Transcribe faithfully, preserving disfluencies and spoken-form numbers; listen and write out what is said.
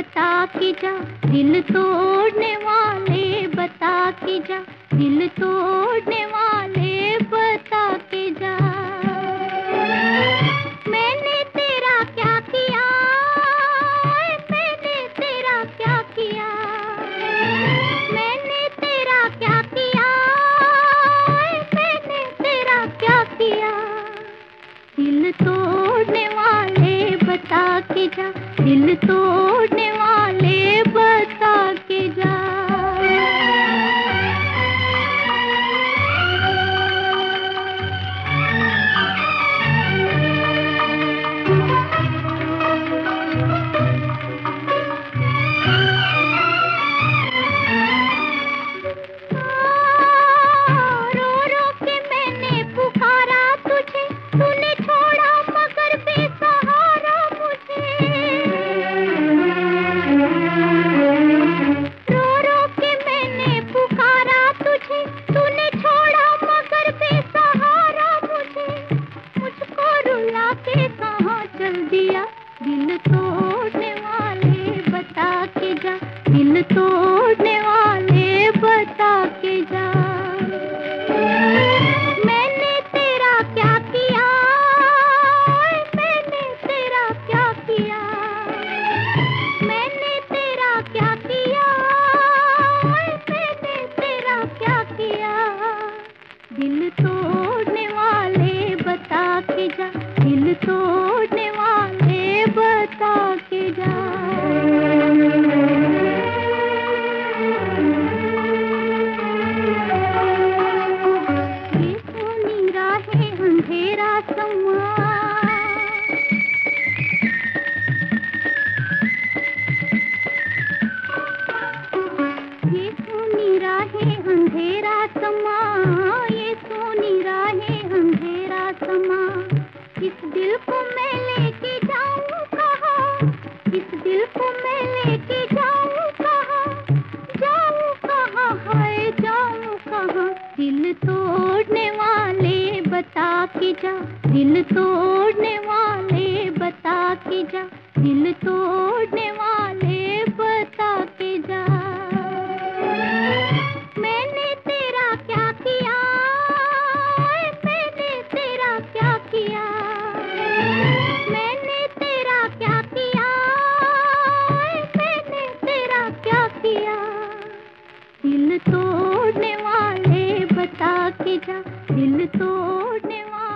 बता के जा, दिल तोड़ने वाले बता के जा, दिल तोड़ने वाले बता के जा। मैंने तेरा क्या किया, मैंने तेरा क्या किया, मैंने तेरा क्या किया, मैंने तेरा क्या किया। दिल तोड़ने वाले बता के जा, दिल तोड़ने वाले बता के जा। दिल तोड़ने वाले बता के जा, दिल तोड़ने वाले बता के जा। मैंने तेरा क्या किया, मैंने तेरा क्या किया, मैंने तेरा क्या किया, मैंने तेरा क्या किया। दिल तोड़ने वाले बता के जा, दिल तोड़ने वाले बता के जा। ये सोनी राहें अंधेरा समा, ये सोनी राहें अंधेरा समा, ये सोनी राहें अंधेरा समा। इस दिल को मैं लेके जाऊं कहाँ, इस दिल को मैं लेके जाऊं कहाँ, जाऊं कहाँ है जाऊं कहाँ। दिल तोड़ने वाले बता के जा, दिल तोड़ने वाले बता के जा, दिल तोड़ने वाले बता के जा। मैंने तेरा क्या किया, मैंने तेरा क्या किया, मैंने तेरा क्या किया, मैंने तेरा क्या किया। दिल तोड़ने वाले बता के जा, दिल तोड़ने वाले